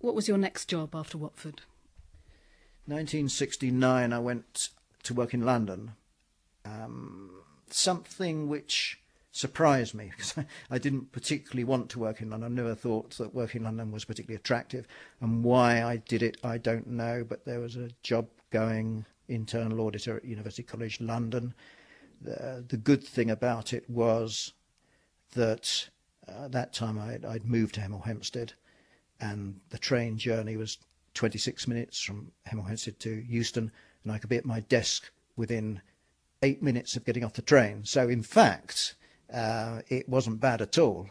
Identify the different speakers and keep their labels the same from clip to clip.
Speaker 1: What was your next job after Watford?
Speaker 2: 1969, I went to work in London. Something which surprised me, because I didn't particularly want to work in London. I never thought that working in London was particularly attractive. And why I did it, I don't know. But there was a job going, internal auditor at University College London. The good thing about it was that at that time I'd moved to Hemel Hempstead, and the train journey was 26 minutes from Hemel Hempstead to Euston, and I could be at my desk within 8 minutes of getting off the train. So in fact, it wasn't bad at all.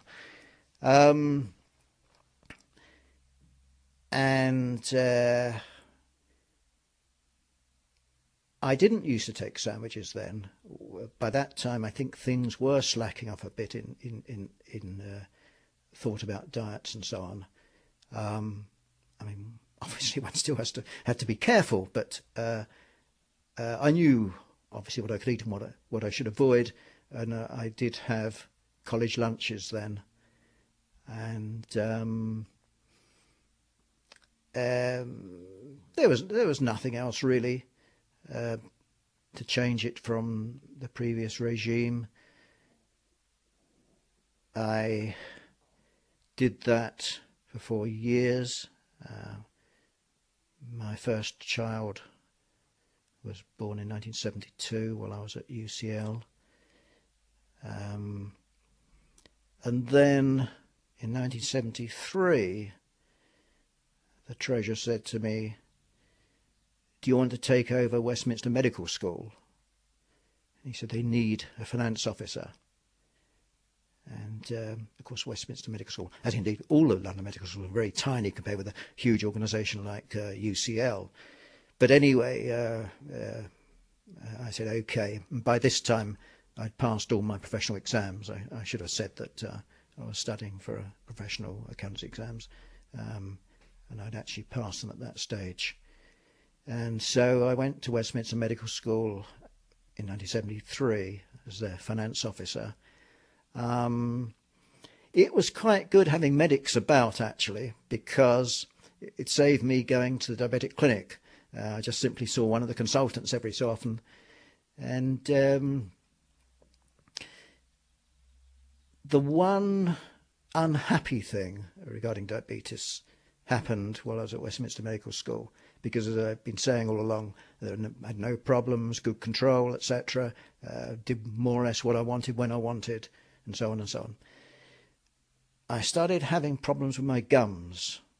Speaker 2: I didn't used to take sandwiches then. By that time, I think things were slacking off a bit in thought about diets and so on. I mean, obviously one still had to be careful, but I knew obviously what I could eat and what I should avoid, and I did have college lunches then, and there was nothing else really to change it from the previous regime. I did that for 4 years. My first child was born in 1972 while I was at UCL. And then in 1973, the Treasurer said to me, "Do you want to take over Westminster Medical School?" And he said they need a finance officer. And of course, Westminster Medical School, as indeed all of London medical schools, are very tiny compared with a huge organisation like UCL. But anyway, I said okay. And by this time, I'd passed all my professional exams. I should have said that I was studying for professional accountancy exams, and I'd actually passed them at that stage. And so I went to Westminster Medical School in 1973 as their finance officer. It was quite good having medics about, actually, because it saved me going to the diabetic clinic. I just simply saw one of the consultants every so often. And the one unhappy thing regarding diabetes happened while I was at Westminster Medical School, because as I've been saying all along, I had no problems, good control, etc. Did more or less what I wanted when I wanted, and so on and so on. I started having problems with my gums,